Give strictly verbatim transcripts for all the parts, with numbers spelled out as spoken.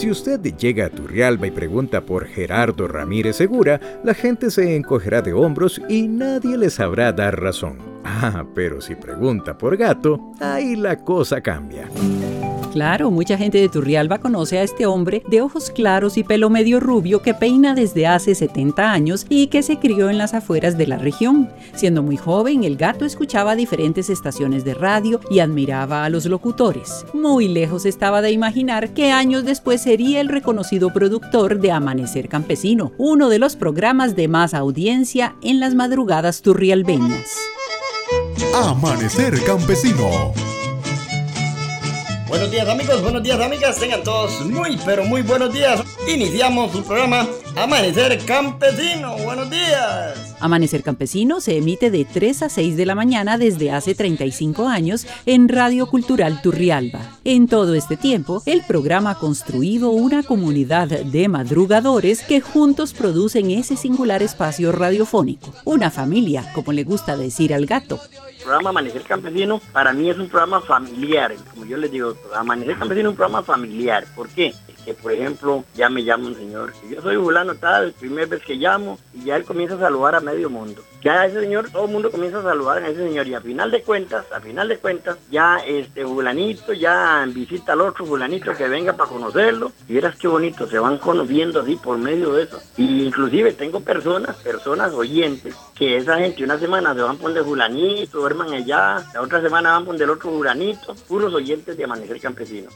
Si usted llega a Turrialba y pregunta por Gerardo Ramírez Segura, la gente se encogerá de hombros y nadie le sabrá dar razón. Ah, pero si pregunta por Gato, ahí la cosa cambia. Claro, mucha gente de Turrialba conoce a este hombre de ojos claros y pelo medio rubio que peina desde hace setenta años y que se crió en las afueras de la región. Siendo muy joven, el Gato escuchaba diferentes estaciones de radio y admiraba a los locutores. Muy lejos estaba de imaginar que años después sería el reconocido productor de Amanecer Campesino, uno de los programas de más audiencia en las madrugadas turrialbeñas. Amanecer Campesino. Buenos días amigos, buenos días amigas, tengan todos muy pero muy buenos días. Iniciamos su programa Amanecer Campesino, buenos días. Amanecer Campesino se emite de tres a seis de la mañana desde hace treinta y cinco años en Radio Cultural Turrialba. En todo este tiempo, el programa ha construido una comunidad de madrugadores que juntos producen ese singular espacio radiofónico. Una familia, como le gusta decir al Gato. El programa Amanecer Campesino para mí es un programa familiar, como yo les digo, Amanecer Campesino es un programa familiar. ¿Por qué? Que por ejemplo, ya me llama un señor, yo soy fulano tal, primera vez que llamo, y ya él comienza a saludar a medio mundo. Ya ese señor, todo el mundo comienza a saludar a ese señor, y a final de cuentas, a final de cuentas, ya este fulanito, ya visita al otro fulanito que venga para conocerlo, y verás qué bonito, se van conociendo así por medio de eso. Y inclusive tengo personas, personas oyentes, que esa gente una semana se van por de fulanito, duerman allá, la otra semana van por del otro fulanito, puros oyentes de Amanecer Campesino.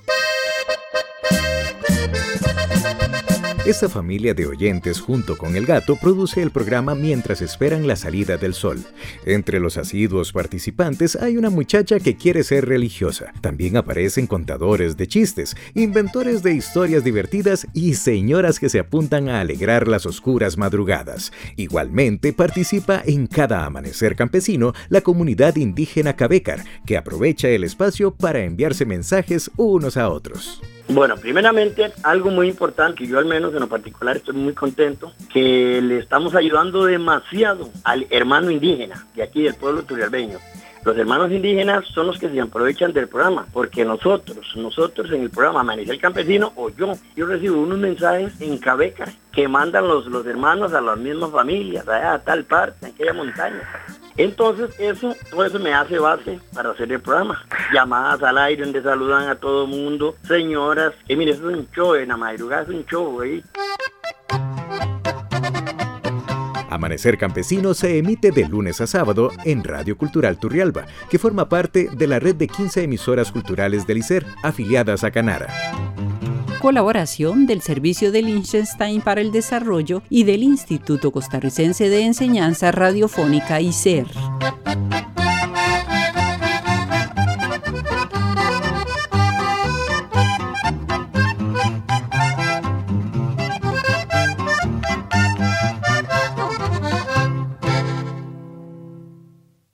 Esta familia de oyentes junto con el Gato produce el programa mientras esperan la salida del sol. Entre los asiduos participantes hay una muchacha que quiere ser religiosa. También aparecen contadores de chistes, inventores de historias divertidas y señoras que se apuntan a alegrar las oscuras madrugadas. Igualmente participa en cada Amanecer Campesino la comunidad indígena Cabecar, que aprovecha el espacio para enviarse mensajes unos a otros. Bueno, primeramente, algo muy importante, que yo al menos en lo particular estoy muy contento, que le estamos ayudando demasiado al hermano indígena de aquí del pueblo turrialbeño. Los hermanos indígenas son los que se aprovechan del programa, porque nosotros, nosotros en el programa Amanecer Campesino, o yo, yo recibo unos mensajes en Cabecar que mandan los, los hermanos a las mismas familias, allá a tal parte, en aquella montaña. Entonces, eso, todo eso me hace base para hacer el programa. Llamadas al aire donde saludan a todo el mundo, señoras, que mire, eso es un show, en la madrugada es un show, ¿eh? Amanecer Campesino se emite de lunes a sábado en Radio Cultural Turrialba, que forma parte de la red de quince emisoras culturales del I C E R, afiliadas a Canara. Colaboración del Servicio de Liechtenstein para el Desarrollo y del Instituto Costarricense de Enseñanza Radiofónica I C E R.